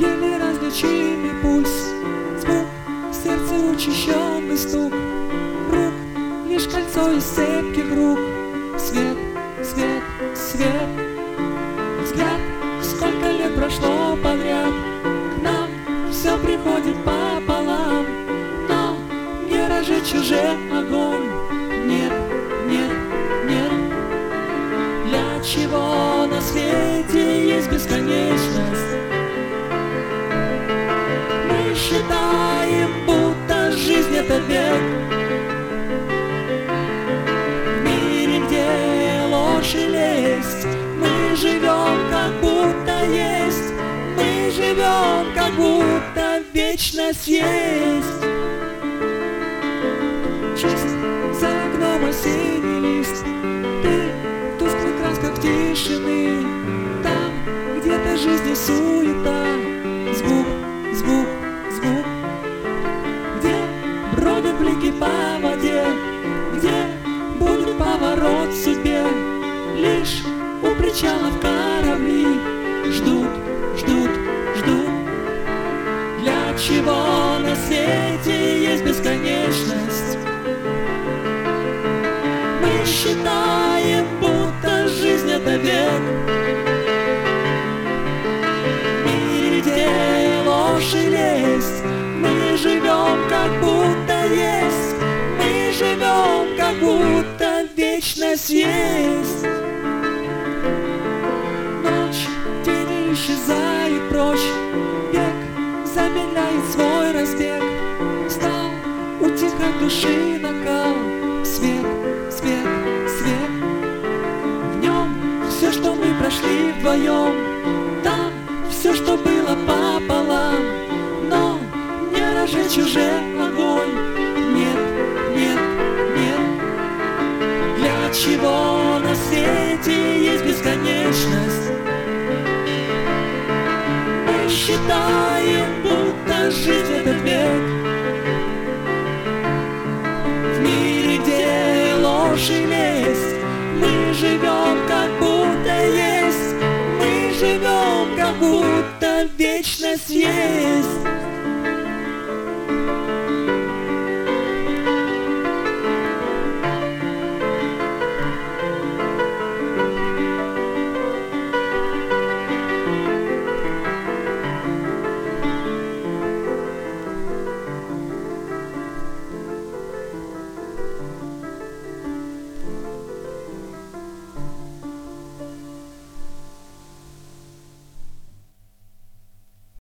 еле различимый пульс, звук, сердце учащенный стук рук, лишь кольцо из цепких рук. Свет, свет, свет, взгляд, сколько лет прошло подряд, к нам все приходит пополам, но не разжечь уже огонь. Нет, нет, нет. Для чего на свете есть бесконечность? Мы считаем, будто жизнь — это век. В мире, где ложь и лесть, мы живем, как будто есть. Мы живем, как будто вечность есть. Чист за окном осенний лист, ты в тусклых красках тишины. Там где-то жизни суета, звук, звук, звук. Где бродят блики по воде, где будет поворот в судьбе. Лишь у причалов корабли ждут, ждут, ждут. Для чего на свете есть бесконечность? Мы считаем, будто жизнь — это век. В мире, где ложь и лесть, мы живем, как будто есть. Мы живем, как будто вечность есть. Ночь, тени исчезает прочь, век замедляет свой разбег. Стал утихать души накал, свет, свет, свет. В нем все, что мы прошли вдвоем, там все, что было пополам, но не разжечь уже огонь. Нет, нет, нет. Для чего на свете есть бесконечность? Мы считаем, будто жизнь — это век. В мире, где ложь и лесть, мы живем, как будто есть. Мы живем, как будто вечность есть.